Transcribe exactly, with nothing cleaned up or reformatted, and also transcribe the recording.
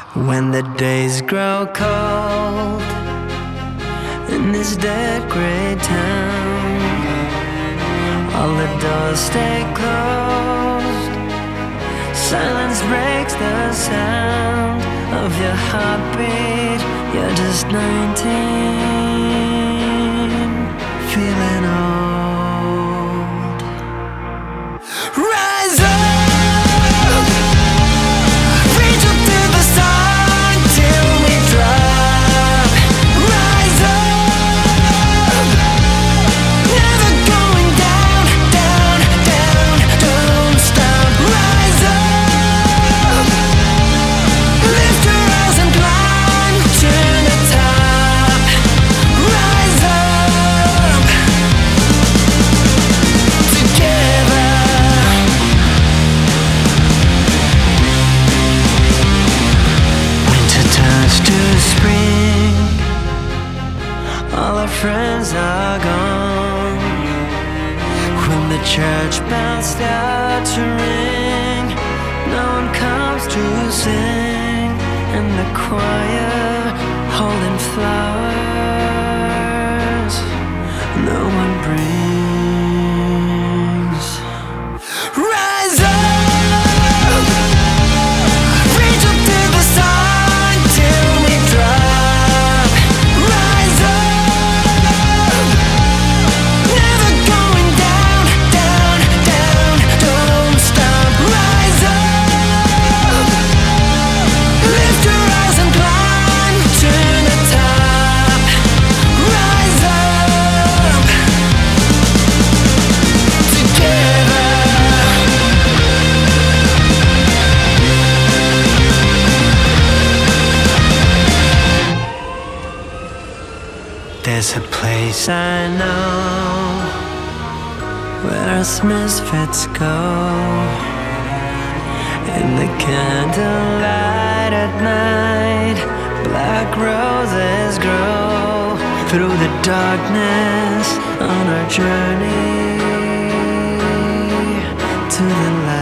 When the days grow cold in this dead gray town, all the doors stay closed. Silence breaks the sound of your heartbeat. You're just nineteen, feeling old. Rise up, reach up to the sun till we drop. Rise up, never going down, down, down, don't stop. Rise up, lift your eyes and climb to the top. Rise up, together. Winter turns to spring, all our friends are gone. When the church bells start to ring, no one comes to sing, and the choir holding flowers, no one brings. Rise up, reach up to the sun till we drop. Rise up, never going down, down, down, don't stop. Rise up, lift your eyes and climb to the top. Rise up, together. There's a place I know where us misfits go. In the candlelight at night, black roses grow. Through the darkness on our journey to the light.